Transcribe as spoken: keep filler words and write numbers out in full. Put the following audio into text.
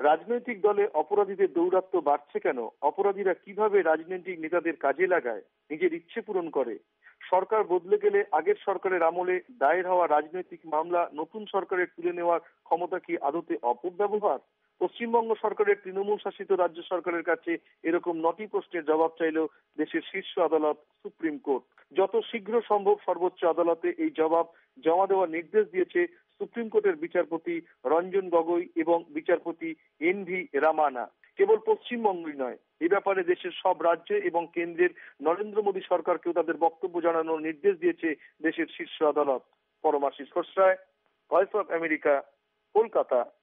রাজনৈতিক দলে অপরাধীদের দৌরাত্ম্য বাড়ছে কেন? অপরাধীরা কিভাবে রাজনৈতিক নেতাদের কাজে লাগায়, নিজের ইচ্ছে পূরণ করে? সরকার বদলে গেলে আগের সরকারের আমলে দায়ের হওয়া রাজনৈতিক মামলা নতুন সরকারের তুলে নেওয়ার ক্ষমতা কি আদতে অপব্যবহার? পশ্চিমবঙ্গ সরকারের তৃণমূল শাসিত রাজ্য সরকারের কাছে এরকম নটি প্রশ্নের জবাব চাইল দেশের শীর্ষ আদালত সুপ্রিম কোর্ট। যত শীঘ্র সম্ভব সর্বোচ্চ আদালতে এই জবাব জমা দেওয়ার নির্দেশ দিয়েছে সুপ্রিম কোর্টের বিচারপতি রঞ্জন গগৈ এবং বিচারপতি এন ভি রামানা। কেবল পশ্চিমবঙ্গই নয়, এ ব্যাপারে দেশের সব রাজ্যে এবং কেন্দ্রের নরেন্দ্র মোদী সরকারকেও তাদের বক্তব্য জানানোর নির্দেশ দিয়েছে দেশের শীর্ষ আদালত। Paramashis Khosroy, Voice of America, Kolkata.